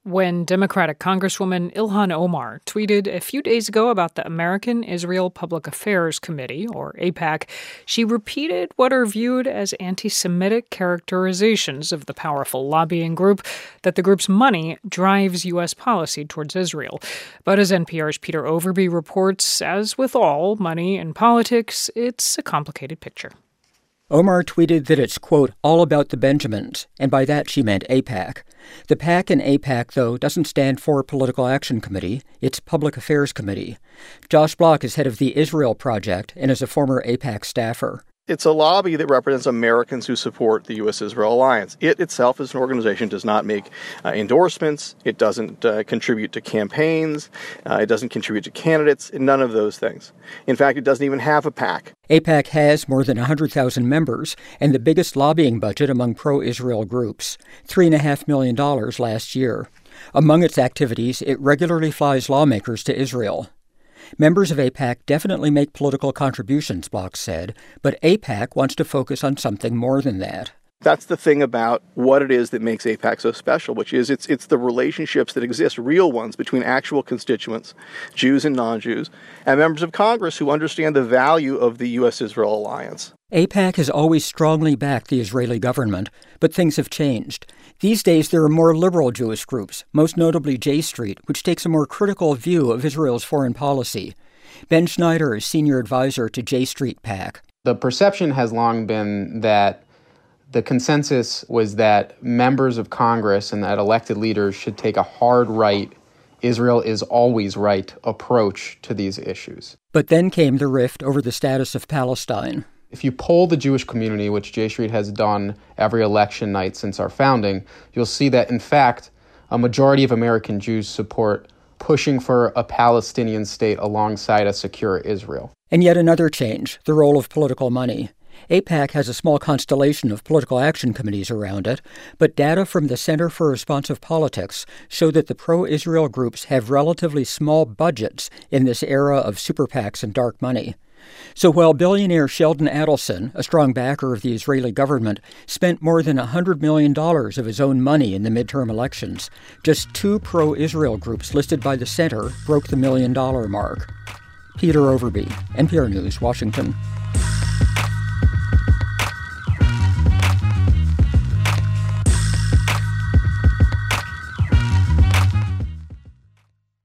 when Democratic Congresswoman Ilhan Omar tweeted a few days ago about the American-Israel Public Affairs Committee, or AIPAC. She repeated what are viewed as anti-Semitic characterizations of the powerful lobbying group, that the group's money drives U.S. policy towards Israel. But as NPR's Peter Overby reports, as with all money in politics, it's a complicated picture. Omar tweeted that it's, quote, all about the Benjamins, and by that she meant AIPAC. The PAC in AIPAC, though, doesn't stand for Political Action Committee. It's Public Affairs Committee. Josh Block is head of the Israel Project and is a former AIPAC staffer. It's a lobby that represents Americans who support the U.S.-Israel alliance. It itself as an organization does not make endorsements. It doesn't contribute to campaigns. It doesn't contribute to candidates, none of those things. In fact, it doesn't even have a PAC. AIPAC has more than 100,000 members and the biggest lobbying budget among pro-Israel groups, $3.5 million last year. Among its activities, it regularly flies lawmakers to Israel. Members of AIPAC definitely make political contributions, Block said, but AIPAC wants to focus on something more than that. That's the thing about what it is that makes AIPAC so special, which is it's the relationships that exist, real ones, between actual constituents, Jews and non-Jews, and members of Congress who understand the value of the U.S.-Israel alliance. AIPAC has always strongly backed the Israeli government, but things have changed. These days, there are more liberal Jewish groups, most notably J Street, which takes a more critical view of Israel's foreign policy. Ben Schneider is senior advisor to J Street PAC. The perception has long been that the consensus was that members of Congress and that elected leaders should take a hard right, Israel is always right approach to these issues. But then came the rift over the status of Palestine. If you poll the Jewish community, which J Street has done every election night since our founding, you'll see that, in fact, a majority of American Jews support pushing for a Palestinian state alongside a secure Israel. And yet another change, the role of political money. AIPAC has a small constellation of political action committees around it, but data from the Center for Responsive Politics show that the pro-Israel groups have relatively small budgets in this era of super PACs and dark money. So while billionaire Sheldon Adelson, a strong backer of the Israeli government, spent more than $100 million of his own money in the midterm elections, just two pro-Israel groups listed by the center broke the $1 million mark. Peter Overby, NPR News, Washington.